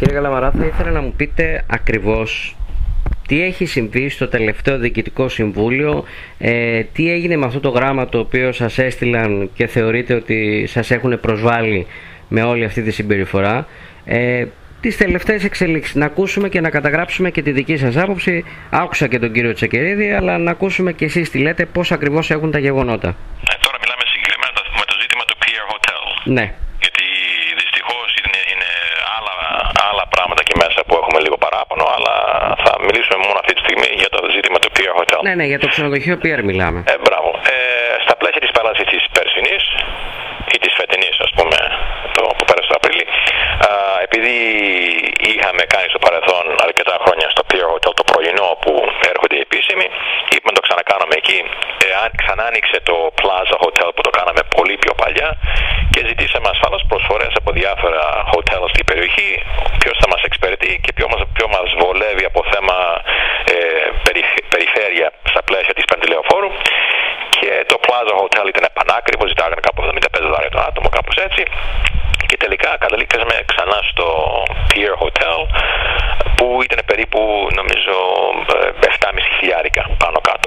Κύριε Καλαμαρά, θα ήθελα να μου πείτε ακριβώς τι έχει συμβεί στο τελευταίο Διοικητικό Συμβούλιο, τι έγινε με αυτό το γράμμα το οποίο σας έστειλαν και θεωρείτε ότι σας έχουν προσβάλει με όλη αυτή τη συμπεριφορά, τις τελευταίες εξελίξεις, να ακούσουμε και να καταγράψουμε και τη δική σας άποψη. Άκουσα και τον κύριο Τσεκερίδη, αλλά να ακούσουμε και εσείς τι λέτε, πώς ακριβώς έχουν τα γεγονότα. Τώρα μιλάμε συγκεκριμένα με το ζήτημα του Pierre Hotel. Ναι. Γιατί δυστυχώς είναι άλλα πράγματα εκεί μέσα που έχουμε λίγο παράπονο, αλλά θα μιλήσουμε μόνο αυτή τη στιγμή για το ζήτημα του Pierre Hotel. Ναι, για το ξενοδοχείο Pierre μιλάμε. Μπράβο. Στα πλαίσια της παράτασης της περσινής ή της φετινής, ας πούμε, το που πέρασε το Απρίλη, επειδή είχαμε κάνει στο παρελθόν αρκετά χρόνια στο Pierre Hotel το πρωινό που έρχονται οι επίσημοι, είπαμε να το ξανακάνουμε εκεί. Ξανά άνοιξε το Plaza Hotel που το κάναμε πολύ πιο παλιά και ζητήσαμε ασφαλώς προσφορές από διάφορα hotel στην περιοχή, ποιος θα μας εξυπηρετεί και ποιο μας βολεύει από θέμα περιφέρεια στα πλαίσια της Πεντηλεοφόρου. Και το Plaza Hotel ήταν πανάκριβο, ζητάγανε κάπου $75 το άτομο, κάπως έτσι. Και τελικά καταλήξαμε ξανά στο Pierre Hotel που ήταν περίπου, νομίζω, 7.500 πάνω κάτω.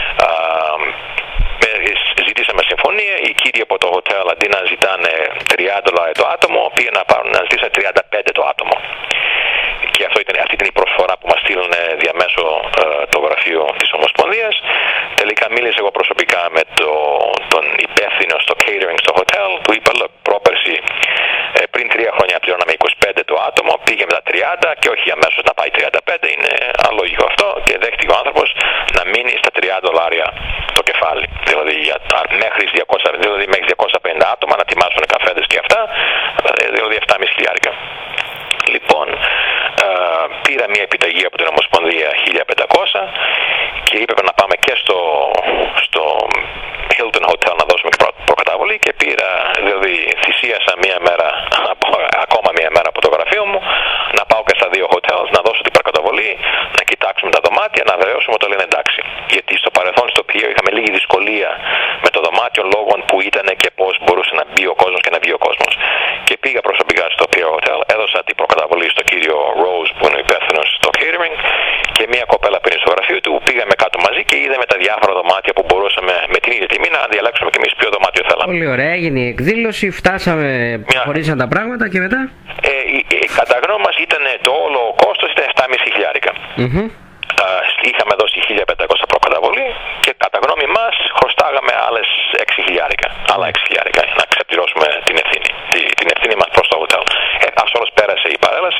Ζητήσαμε συμφωνία, οι κύριοι από το hotel αντί να ζητάνε $30 το άτομο, πήγαν να ζητήσουν 35 το άτομο. Και αυτή ήταν η προσφορά που μας στείλουν διαμέσω το γραφείο της Ομοσπονδίας. Τελικά μίλησα εγώ προσωπικά με τον υπεύθυνο στο catering στο hotel, του είπα πρόπερση πριν 3 χρόνια πληρώναμε 25 το άτομο, πήγε με τα 30 και όχι αμέσως να πάει 35, είναι αλόγικο αυτό και δέχτηκε ο άνθρωπος να μείνει στα $30 το κεφάλι. Δηλαδή μέχρι 250 άτομα να ετοιμάσουν καφέδες και αυτά, δηλαδή 7.500. Λοιπόν, πήρα μια επιταγή από την Ομοσπονδία 1.500 και είπε να πάμε και στο Hilton Hotel να δώσουμε και προκαταβολή και πήρα, δηλαδή θυσίασα ακόμα μια μέρα από το γραφείο μου να πάω και στα 2 hotels, να δώσω την προκαταβολή, να κοιτάξουμε τα δωμάτια, να βεβαιώσουμε ότι λένε εντάξει. Γιατί στο παρελθόν στο Pierre είχαμε λίγη δυσκολία με το δωμάτιο λόγω που ήταν και πώς μπορούσε να μπει ο κόσμος και να βγει ο κόσμος. Και πήγα προσωπικά στο Pierre Hotel, έδωσα την προκαταβολή στο κύριο Rose που είναι ο υπεύθυνος στο catering και μια κοπέλα πήρε στο γραφείο του, πήγαμε κάτω μαζί και είδαμε τα διάφορα δωμάτια που μπορούσαμε με την ίδια τιμή να διαλέξουμε και εμείς ποιο δωμάτιο θέλαμε. Πολύ ωραία, έγινε η εκδήλωση, φτάσαμε, προχωρήσαν τα πράγματα και μετά. Κατά γνώμη μας ήταν το όλο κόστος ήταν 7.500. Είχαμε δώσει 1.500 προκαταβολή και κατά γνώμη μας χρωστάγαμε άλλες 6.000, άλλα 6.000 να ξεπληρώσουμε την ευθύνη μας προς το hotel. Ασφαλώς πέρασε η παρέλαση,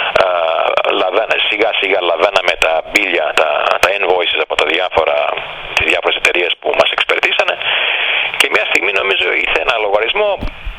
σιγά σιγά λαβαίναμε τα μπίλια, τα invoices από τις διάφορες εταιρείες που μας εξυπηρετήσανε και μια στιγμή νομίζω ήρθε ένα λογαριασμό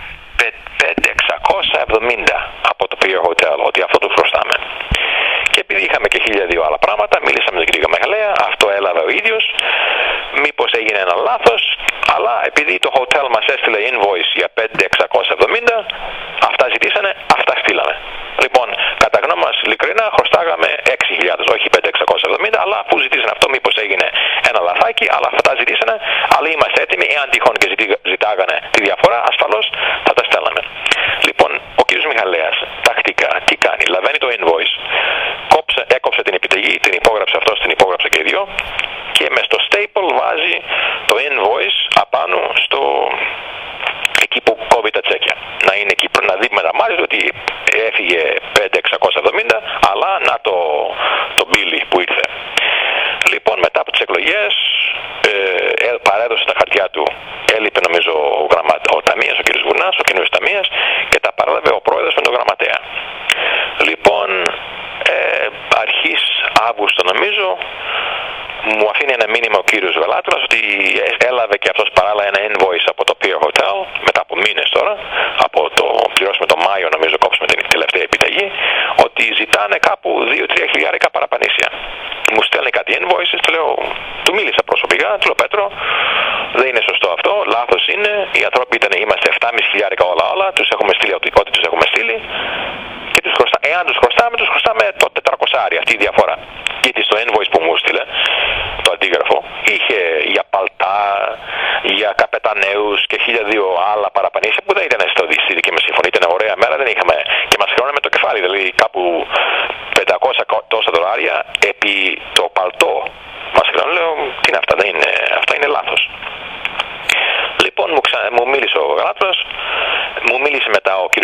5.670 από το Pierre Hotel, ότι αυτό του χρωστάμε. Και επειδή είχαμε και 1.002 άλλα πράγματα, μίλησαμε με τον κύριο Μεγαλέα, αυτό έλαβε ο ίδιος, μήπως έγινε ένα λάθος, αλλά επειδή το hotel μας έστειλε invoice για 5.670, αυτά ζητήσανε, αυτά στείλαμε. Λοιπόν, κατά γνώμη μας, ειλικρινά, χρωστάγαμε 6.000, όχι 5.670, αλλά αφού ζητήσανε αυτό, μήπως έγινε ένα λαθάκι, αλλά αυτά ζητήσανε, αλλά είμαστε έτοιμοι, εάν τυχόν και ζητάγανε τη διαφορά, ασφαλώς θα τα στέλναμε. Λοιπόν, ο κ. Μιχαλέας, τακτικά, τι κάνει, λαβαίνει το invoice, έκοψε την επιταγή, την υπόγραψε αυτός, την υπόγραψε και οι δυο και μες στο staple βάζει το invoice απάνω εκεί που κόβει τα τσέκια. Να είναι εκεί, να δει με τα μάτια του ότι έφυγε 5.670, αλλά να το μπίλι που ήρθε. Λοιπόν, μετά από τις εκλογές παρέδωσε τα χαρτιά του, έλειπε νομίζω ο ταμείας, ο κ. Βουνάς, ο κ. Ταμείας και τα παρέλαβε ο πρόεδρος με τον γραμματέα. Λοιπόν, αρχής Αύγουστο νομίζω μου αφήνει ένα μήνυμα ο κύριος Βελάτρας ότι έλαβε και αυτός παράλληλα ένα invoice από το Pierre Hotel μετά από μήνες τώρα, από το πληρώσουμε το Μάιο νομίζω κόψουμε την τελευταία επιταγή, ότι ζητάνε κάπου 2-3 χιλιάρικα παραπανήσια. Μου στέλνει κάτι invoices, του μίλησα προσωπικά, του λέω Πέτρο, δεν είναι σωστό αυτό, λάθος είναι, οι άνθρωποι είμαστε 7.500 όλα, τους έχουμε στείλει ό,τι τους έχουμε στείλει και εάν τους χρωστάμε το 400, αυτή η διαφορά. Γιατί στο invoice που μου στείλε, το αντίγραφο, είχε για παλτά, για καπεταναίους και 1.002 άλλα παραπανήσια που δεν ήταν στη δική μας συμφωνία. Ήταν ωραία μέρα, δεν είχαμε και μας χρεώναμε το κεφάλι, δηλαδή κάπου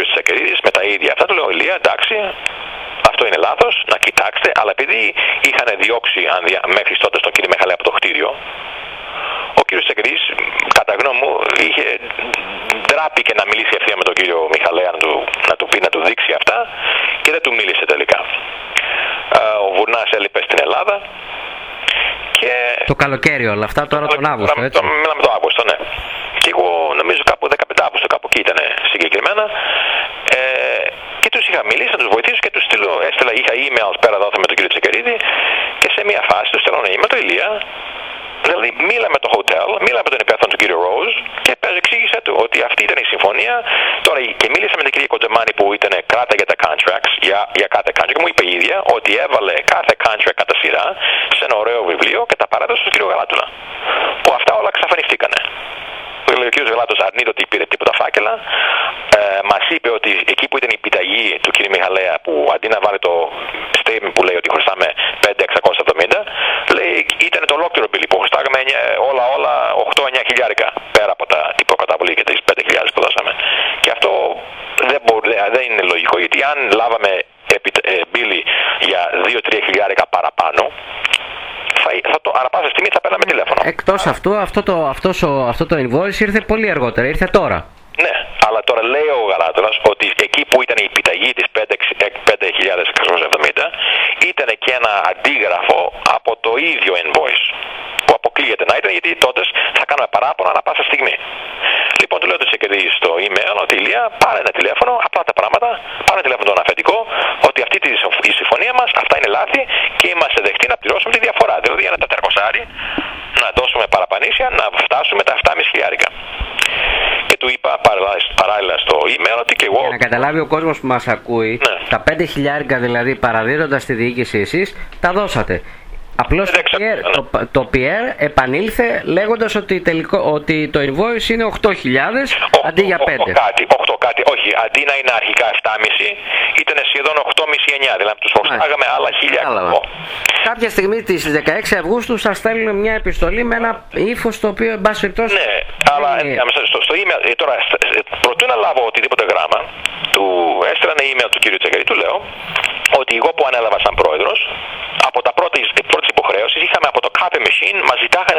κύριος Τσακερίδης με τα ίδια αυτά. Του λέω, Ηλία, εντάξει, αυτό είναι λάθος, να κοιτάξετε, αλλά επειδή είχαν διώξει μέχρι τότε τον κύριο Μιχαλέα από το κτίριο, ο κύριος Τσακερίδης, κατά γνώμη μου, είχε ντράπηκε να μιλήσει ευθεία με τον κύριο Μιχαλέα να του πει, να του δείξει αυτά και δεν του μίλησε τελικά. Ο Βουρνάς έλειπε στην Ελλάδα και... Το καλοκαίρι όλα αυτά, τώρα τον Αύγουστο, έτσι. Μιλάμε τον Αύγουστο, ναι. Και εγώ νομίζω κάπου 15 Αύγουστο, κάπου εκεί ήταν συγκεκριμένα. Και τους είχα μιλήσει να τους βοηθήσω και τους έστειλα, είχα emails πέρα δόθα με τον κύριο Τσακερίδη και σε μια φάση τους στέλνω ένα email το Ηλία. Δηλαδή μίλα με το hotel, μίλα με τον υπεύθυνο του κύριο Rose και εξήγησε του ότι αυτή ήταν η συμφωνία. Τώρα και μίλησα με την κυρία Κοντζεμάνη που ήταν κράτα για τα contracts, για κάθε contract και μου είπε η ίδια ότι έβαλε κάθε contract κατά σειρά σε ένα ωραίο βιβλίο και τα παράδοσε στον κύριο Γαλάτουλα. Που αυτά όλα εξαφανιστήκανε. Ο κ. Γαλάτος αρνείται ότι πήρε τίποτα φάκελα. Μας είπε ότι εκεί που ήταν η επιταγή του κ. Μιχαλέα, που αντί να βάλει το statement που λέει ότι χρωστάμε 5.670, λέει ήταν το ολόκληρο μπιλί που χρωστάγαμε όλα 8-9 χιλιάρικα πέρα από την προκαταβολή και τις 5.000 που δώσαμε. Και αυτό δεν είναι λογικό, γιατί αν λάβαμε μπιλί για 2-3 χιλιάρικα παραπάνω, ανά πάσα στιγμή θα παίρναμε τηλέφωνο. Εκτός αυτού, αυτό το invoice ήρθε πολύ αργότερα, ήρθε τώρα. Ναι, αλλά τώρα λέει ο Γαλάτουλας ότι εκεί που ήταν η επιταγή της 5.670 ήταν και ένα αντίγραφο από το ίδιο invoice που αποκλείεται να ήταν, γιατί τότε θα κάνουμε παράπονα ανά πάσα στιγμή. Λοιπόν, του λέω το Τσακερίδη στο email ότι Ηλία, πάρε ένα τηλέφωνο, απλά τα πράγματα, πάρε ένα τηλέφωνο τον αφεντικό, ότι αυτή η συμφωνία μας, αυτά είναι λάθη και είμαστε δεχτοί να πληρώσουμε τη διαφορά. Δηλαδή ένα 400 να δώσουμε παραπανήσια, να φτάσουμε τα 7.500 χιλιάρικα. Και του είπα παράλληλα στο email ότι και εγώ... Για να καταλάβει ο κόσμος που μας ακούει, ναι, τα 5 χιλιάρικα δηλαδή παραδίδοντας τη διοίκηση εσείς, τα δώσατε. Απλώς το Pierre επανήλθε λέγοντας ότι το invoice είναι 8.000 αντί για 5. 8 κάτι, όχι, αντί να είναι αρχικά 7,5 ήταν σχεδόν 8,5-9, δηλαδή τους προστάγαμε άλλα 1.000. Κάποια στιγμή στις 16 Αυγούστου σας στέλνουν μια επιστολή με ένα ύφος το οποίο εν πάση περιπτώσει... Ναι, αλλά στο email, τώρα προτού να λάβω οτιδήποτε γράμμα, του έστειλα ένα email του κύριου Τσακερή, του λέω ότι εγώ που ανέλαβα σαν πρόεδρος, από τα πρώτες υποχρέωσεις είχαμε από το copy machine, μας ζητάγανε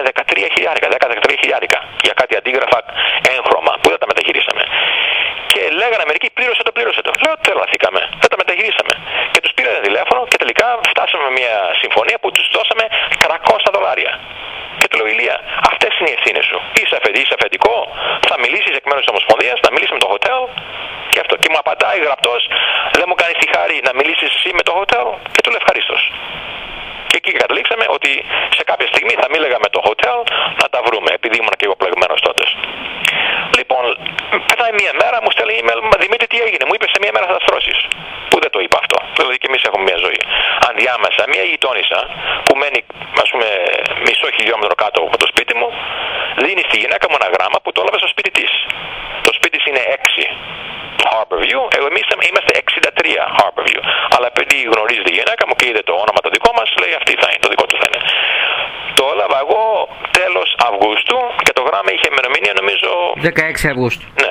10-13 για κάτι αντίγραφα έγχρωμα που δεν τα μεταχειρίσαμε. Και λέγανε μερικοί πλήρωσε το. Λέω τρελαθήκαμε, δεν τα μεταχειρίσαμε. Και τους πήρανε τηλέφωνο και τελικά φτάσαμε με μια συμφωνία που τους δώσαμε $300. Και του λέω Ηλία, αυτές είναι οι ευθύνες σου. Είσαι αφεντικό, θα μιλήσεις εκ μέρους της Ομοσπονδίας, να μιλήσεις με το hotel και αυτό. Και μου απαντάει γραπτός, δεν μου κάνεις τη χάρη να μιλήσεις εσύ με το hotel, και του λέω ευχαρίστως. Και εκεί καταλήξαμε ότι σε κάποια στιγμή θα μίλεγα με το hotel να τα βρούμε, επειδή ήμουν και εγώ πλεγμένος τότε. Λοιπόν, πετάει μια μέρα, μου στέλνει email, μα Δημήτρη τι έγινε, μου είπε σε μια μέρα θα τα στρώσεις. Που δεν το είπα αυτό. Δηλαδή και εμείς έχουμε μια ζωή. Ανδιάμεσα, μια γειτόνισσα που μένει, ας πούμε, μισό χιλιόμετρο κάτω από το σπίτι μου, δίνει στη γυναίκα μου ένα γράμμα που το έλαβε στο σπίτι της. Το σπίτι της είναι 6. Harborview, εμείς είμαστε 63 Harborview. Αλλά επειδή γνωρίζει τη γυναίκα μου και είδε το όνομα το δικό μας, λέει αυτή θα είναι, το δικό του θα είναι. Το έλαβα εγώ τέλος Αυγούστου και το γράμμα είχε ημερομηνία νομίζω 16 Αυγούστου. Ναι.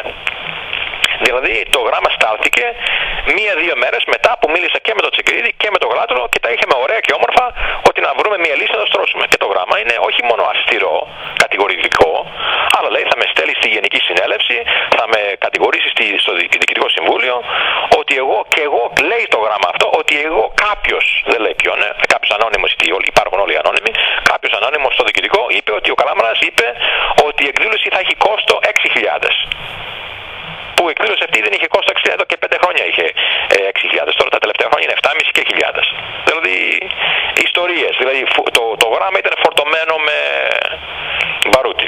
Δηλαδή το γράμμα στάλθηκε 1-2 μέρες μετά που μίλησα και με τον Τσακερίδη και με τον Γαλάτουλο και τα είχαμε ωραία και όμορφα ότι να βρούμε μια λύση να το στρώσουμε. Και το γράμμα είναι όχι μόνο αυστηρό, κατηγορητικό, αλλά λέει θα με στέλνει στη Γενική Συνέλευση, θα με κατηγορήσει στο Διοικητικό Συμβούλιο, ότι εγώ λέει το γράμμα αυτό, ότι εγώ κάποιος, δεν λέει ποιον, κάποιος ανώνυμος, υπάρχουν όλοι οι ανώνυμοι, κάποιος ανώνυμος στο Διοικητικό είπε ότι ο Καλάμαρας είπε ότι η εκδήλωση θα έχει κόστο 6.000. Που η εκδήλωση αυτή δεν είχε κόστο 6.000, εδώ και 5 χρόνια είχε 6.000. Τώρα τα τελευταία χρόνια είναι 7.500 και 1.000. Δηλαδή ιστορίες. Δηλαδή το γράμμα ήταν φορτωμένο με μπαρούτι.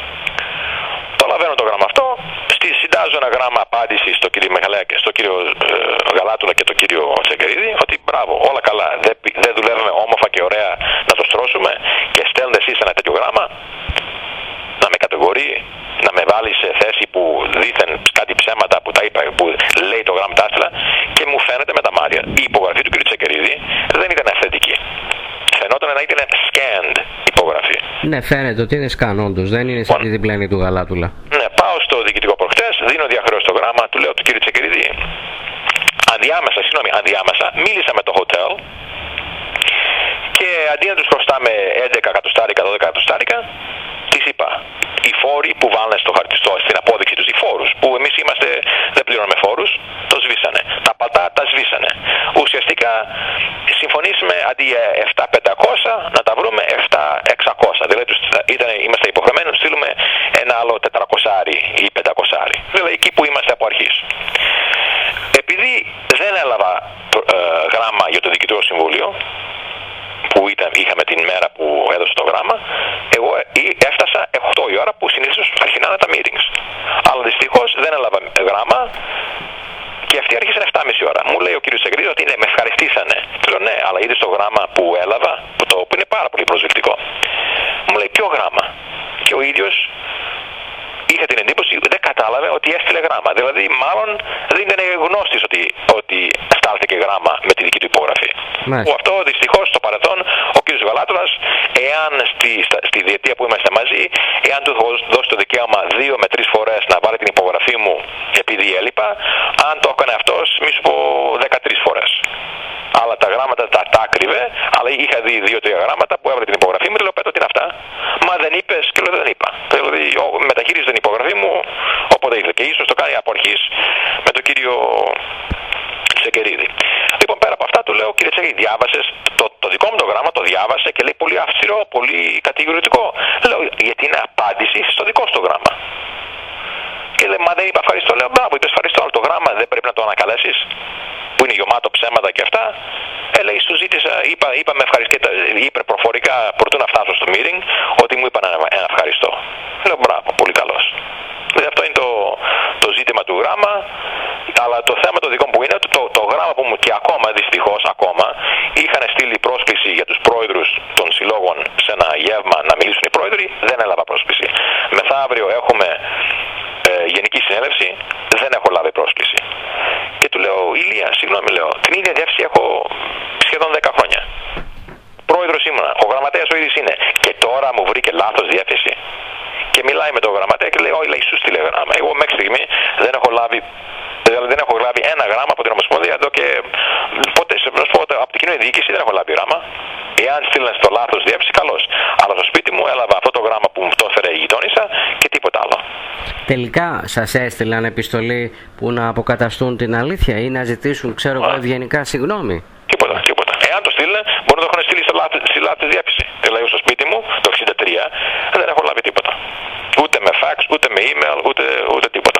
Το λαβαίνω το γράμμα αυτό. Συντάζω ένα γράμμα απάντηση στο κύριο Μιχαλέα και στο κύριο Γαλάτουλα και τον κύριο Τσακερίδη ότι μπράβο, όλα καλά. Δεν δουλεύουμε όμορφα και ωραία να το στρώσουμε και στέλνετε εσείς ένα τέτοιο γράμμα να με κατηγορεί, να με βάλει σε θέση που δήθεν κάτι ψέματα που τα είπα, που λέει το γράμμα τάστηλα και μου φαίνεται με τα μάτια η υπογραφή του κ. Τσακερίδη δεν ήταν αυθεντική. Φαινόταν να ήταν scanned υπογραφή. Ναι, φαίνεται ότι είναι scan όντως, δεν είναι σαν τη διπλανή του Γαλάτουλα. Ναι, πάω στο διοικητικό προχτές, δίνω διαχρέωση στο γράμμα, του λέω του κ. Τσακερίδη, Ανδιάμεσα μίλησα με το hotel και αντί να τους χρωστάμε 11 εκατοστάρικα, 12 εκατοστάρικα, τις είπα, οι φόροι που βάλουν στην απόδειξη τους, οι φόρους που εμείς δεν πληρώνουμε φόρους, το σβήσανε. Τα παλτά τα σβήσανε. Ουσιαστικά συμφωνήσαμε αντί 7.500 να τα βρούμε 7.600. Δηλαδή είμαστε υποχρεωμένοι να στείλουμε ένα άλλο 400 ή 500. Δηλαδή εκεί που είμαστε από αρχής. Επειδή δεν έλαβα γράμμα για το Διοικητικό Συμβούλιο, που είχαμε την μέρα που έδωσε το γράμμα, εγώ έφτασα 8 η ώρα που συνήθως αρχινάνε τα meetings. Αλλά δυστυχώς δεν έλαβα γράμμα και αυτοί άρχισαν 7.30 ώρα. Μου λέει ο κ. Τσεκερίδης ότι με ευχαριστήσανε. Του λέω ναι, αλλά είδες το γράμμα που έλαβα, που είναι πάρα πολύ προσβλητικό. Μου λέει ποιο γράμμα? Και ο ίδιος είχα την εντύπωση ότι δεν κατάλαβε ότι έστειλε γράμμα. Δηλαδή, μάλλον δεν ήταν γνώστης ότι στάλθηκε γράμμα με τη δική του υπογραφή. Που αυτό δυστυχώς στο παρελθόν ο κ. Γαλάτρας, εάν στη διετία που είμαστε μαζί, εάν του έχω δώσει το δικαίωμα 2 με 3 φορές να βάλει την υπογραφή μου επειδή έλειπα, αν το έκανε αυτός, μη σου πω 13 φορές. Αλλά τα γράμματα τα άκριβε, αλλά είχα δει 2-3 γράμματα που έβαλε την υπογραφή μου. Του λέω Πέτρο, τι είναι αυτά? Μα δεν είπες? Και λέω δεν είπα. Δηλαδή μεταχείριζε την υπογραφή μου όποτε ήθελε. Και ίσως το κάνει από αρχής με τον κύριο Τσεκερίδη. Λοιπόν, πέρα από αυτά του λέω, κύριε Τσεκερίδη, διάβασες το δικό μου το γράμμα? Το διάβασε και λέει πολύ αυστηρό, πολύ κατηγορητικό. Λέω γιατί είναι απάντηση στο δικό σου το γράμμα. Και λέει, μα δεν είπα ευχαριστώ. Λέω, μπράβο, είπες ευχαριστώ, αλλά το γράμμα δεν πρέπει να το ανακαλέσεις, που είναι γεμάτο ψέματα και αυτά. Λέει, σου ζήτησα, είπα με ευχαριστώ, είπε προφορικά προτού να φτάσω στο meeting, ότι μου είπαν ένα ευχαριστώ. Λέω, μπράβο, πολύ καλός. Δηλαδή αυτό είναι το ζήτημα του γράμμα, αλλά το θέμα το δικό μου που είναι το γράμμα που μου και ακόμα, δυστυχώς ακόμα, είχαν στείλει πρόσκληση για τους πρόεδρους των συλλόγων σε ένα γεύμα να μιλήσουν οι πρόεδροι, δεν έλαβα πρόσκληση. Μεθαύριο έχουμε γενική συνέλευση, δεν έχω λάβει πρόσκληση. Και του λέω, Ηλία, συγγνώμη, λέω, την ίδια διεύθυνση έχω σχεδόν 10 χρόνια. Πρόεδρος ήμουνα, ο γραμματέας ο ίδιος είναι. Και τώρα μου βρήκε λάθος διεύθυνση. Και μιλάει με τον γραμματέα και λέει, όχι, λέει, σου στείλε γράμμα. Εγώ μέχρι στιγμή δεν έχω λάβει ένα γράμμα από την Ομοσπονδία εδώ και ποτέ. Να σου πω, από την κοινή διοίκηση δεν έχω λάβει γράμμα. Εάν στείλανε στο λάθος διεύθυνση, καλώς. Αλλά στο σπίτι μου έλαβα αυτό το γράμμα που μου το έφερε η γειτόνισσα και τίποτα άλλο. Τελικά σας έστειλαν επιστολή που να αποκαταστούν την αλήθεια ή να ζητήσουν, ξέρω εγώ, ευγενικά συγγνώμη? Τίποτα. Εάν το στείλουν, μπορεί να το έχουν στείλει στη λάθος διεύθυνση. Δηλαδή στο σπίτι μου, το 63, δεν έχω λάβει τίποτα. Ούτε με fax, ούτε με email, ούτε τίποτα.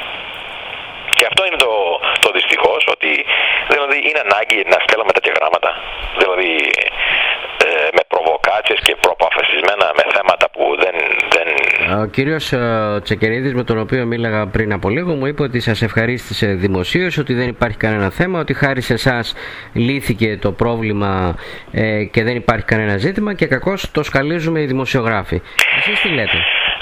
Και αυτό είναι το δυστυχώς, ότι δηλαδή είναι ανάγκη να στέλνουμε τέτοια γράμματα. Δηλαδή με προβοκάτσιες και προπαφασισμένα με θέματα που δεν... Ο κύριος Τσεκερίδης, με τον οποίο μίλαγα πριν από λίγο, μου είπε ότι σας ευχαρίστησε δημοσίως, ότι δεν υπάρχει κανένα θέμα, ότι χάρη σε εσάς λύθηκε το πρόβλημα και δεν υπάρχει κανένα ζήτημα και κακώς το σκαλίζουμε οι δημοσιογράφοι. Εσείς τι λέτε?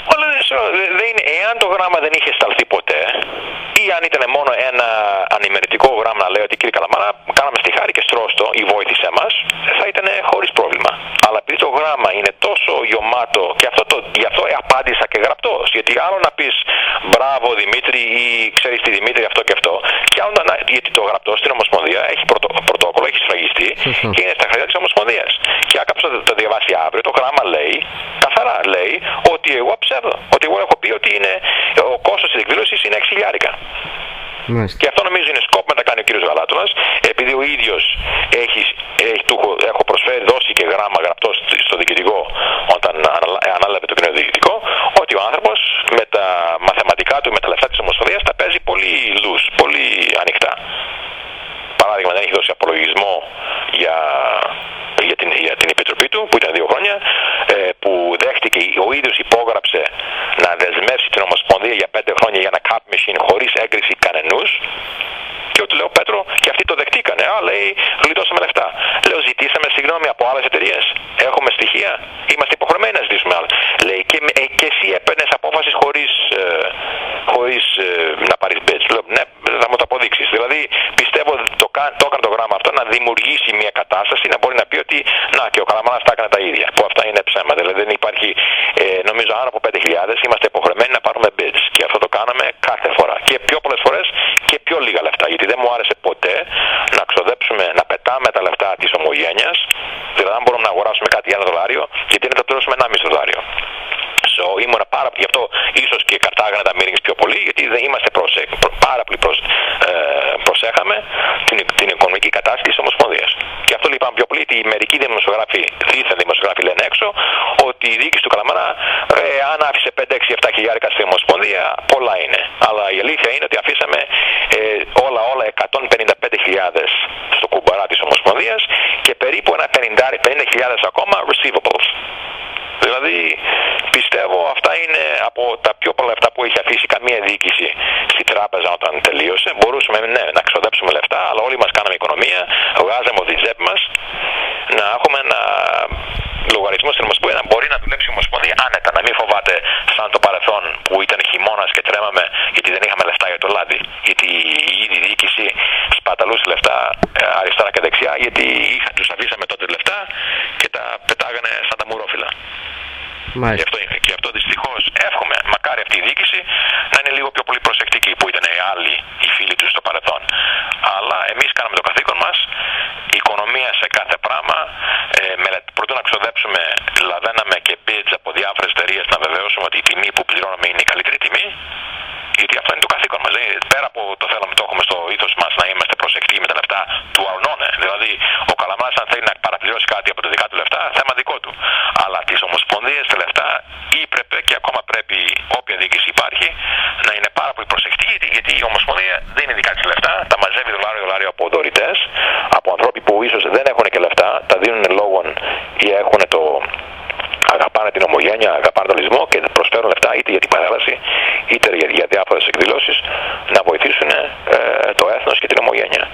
Εάν το γράμμα δεν είχε σταλθεί ποτέ ή αν ήταν μόνο ένα ανημερωτικό γράμμα να λέει ότι κύριε Καλαμάνα, κάναμε στη χάρη και στρώστο ή βοήθησέ μας, θα ήταν χωρίς πρόβλημα. Αλλά επειδή το γράμμα είναι τόσο γεμάτο και γι' αυτό απάντησα και γραπτός. Γιατί άλλο να πεις μπράβο Δημήτρη ή ξέρεις τι Δημήτρη αυτό και αυτό, και άλλο γιατί το γραπτό στην Ομοσπονδία έχει πρωτόκολλο, έχει σφραγιστεί και είναι στα χέρια της Ομοσπονδίας. Και αν κάποιος το διαβάσει αύριο, το γράμμα λέει, καθαρά λέει, ότι εγώ ψεύδω. Ότι εγώ έχω πει ότι ο κόστος της εκδήλωσης είναι 6.000. Και αυτό νομίζω είναι σκόπιμο να κάνει ο κύριος Γαλάτρας, επειδή ο ίδιος έχω δώσει και γράμμα γραπτό στο διοικητικό όταν ανάλαβε το κοινό διοικητικό, ότι ο άνθρωπος με τα μαθηματικά του, με τα λεφτά της Ομοσπονδίας τα παίζει πολύ loose, πολύ ανοιχτά. Παράδειγμα, δεν έχει δώσει απολογισμό για την επιτροπή του, που ήταν 2 χρόνια, που δέχτηκε, ο ίδιος υπόγραψε να δεσμεύσει την Ομοσπονδία για 5 χρόνια για ένα cap machine χωρίς έγκριση κανενούς. Και του λέω, Πέτρο, και αυτοί το δεχτήκανε. Λέει, γλιτώσαμε λεφτά. Λέω, ζητήσαμε συγγνώμη από άλλες εταιρείες. Έχουμε στοιχεία. Είμαστε υποχρεωμένοι να ζητήσουμε άλλες. Λέει, και εσύ έπαιρνες απόφαση χωρίς να πάρεις bids. Λέω, ναι, θα μου το αποδείξεις. Δηλαδή, πιστεύω το έκανε το γράμμα αυτό να δημιουργήσει μια κατάσταση, να μπορεί να πει ότι να, και ο Καλαμάνας τα έκανε τα ίδια. Που αυτά είναι ψέματα. Δηλαδή, δεν υπάρχει, νομίζω, άνω από 5.000 είμαστε υποχρεωμένοι να πάρουμε bids. Και αυτό το κάναμε κάθε φορά. Και πιο πολλές φορές και πιο λίγα λεφτά. Γιατί ότι δεν μου άρεσε ποτέ να ξοδέψουμε, να πετάμε τα λεφτά της ομογένειας, δηλαδή αν μπορούμε να αγοράσουμε κάτι για $1, γιατί είναι θα πληρώσουμε $1,5. Ήμουνα γι' αυτό ίσως και καρτάγανε τα meetings πιο πολύ, γιατί δεν είμαστε πάρα πολύ προσέχαμε την οικονομική κατάσταση της Ομοσπονδίας. Και αυτό λυπάμαι πιο πολύ, ότι μερικοί δίθεν δημοσιογράφοι λένε έξω ότι η διοίκηση του Καλαμαρά, αν άφησε 5, 6, 7 χιλιάρικα στην Ομοσπονδία, πολλά είναι. Αλλά η αλήθεια είναι ότι αφήσαμε όλα 155.000 στο κουμπαρά της Ομοσπονδίας και περίπου ένα 50.000 ακόμα receivables. Δηλαδή πιστεύω αυτά είναι από τα πιο πολλά λεφτά που έχει αφήσει καμία διοίκηση στη τράπεζα όταν τελείωσε. Μπορούσαμε να ξοδέψουμε λεφτά, αλλά όλοι μας κάναμε οικονομία, βγάζαμε από την τσέπη μας, να έχουμε ένα λογαριασμό στην Ομοσπονδία, να μπορεί να δουλέψει η Ομοσπονδία άνετα, να μην φοβάται σαν το παρελθόν που ήταν χειμώνας και τρέμαμε γιατί δεν είχαμε λεφτά για το λάδι. Γιατί η ίδια διοίκηση σπαταλούσε λεφτά αριστερά και δεξιά, γιατί τους αφήσαμε τότε λεφτά και τα πετάγανε σαν τα μουρόφυλλα. Και αυτό δυστυχώς εύχομαι, μακάρι αυτή η διοίκηση να είναι λίγο πιο πολύ προσεκτική που ήταν οι άλλοι, οι φίλοι τους στο παρελθόν. Αλλά εμείς κάναμε το καθήκον μας, η οικονομία σε κάθε πράγμα, πρωτού να ξοδέψουμε, λαβαίναμε και bids από διάφορες εταιρείες να βεβαιώσουμε ότι η τιμή που πληρώνουμε είναι η καλύτερη τιμή. Γιατί αυτό είναι το καθήκον μας. Πέρα από το θέλουμε, το έχουμε στο ήθος μας να είμαστε προσεκτικοί με τα λεφτά του Αρνώνε. Δηλαδή, ο Καλαμάρας, αν θέλει να παραπληρώσει κάτι από τα δικά του λεφτά, θέμα δικό του. Αλλά τις Ομοσπονδίες τα λεφτά έπρεπε και ακόμα πρέπει, όποια διοίκηση υπάρχει, να είναι πάρα πολύ προσεκτική, γιατί η Ομοσπονδία δεν είναι δικά της λεφτά, τα μαζεύει δολάριο από δωρητές, από ανθρώποι που ίσως δεν έχουν και λεφτά, τα δίνουν λόγων ή έχουν αγαπάνε την ομογένεια, αγαπάνε τον λυσμό και προσφέρουν λεφτά είτε για την παρέλαση είτε για διάφορες εκδηλώσεις να βοηθήσουν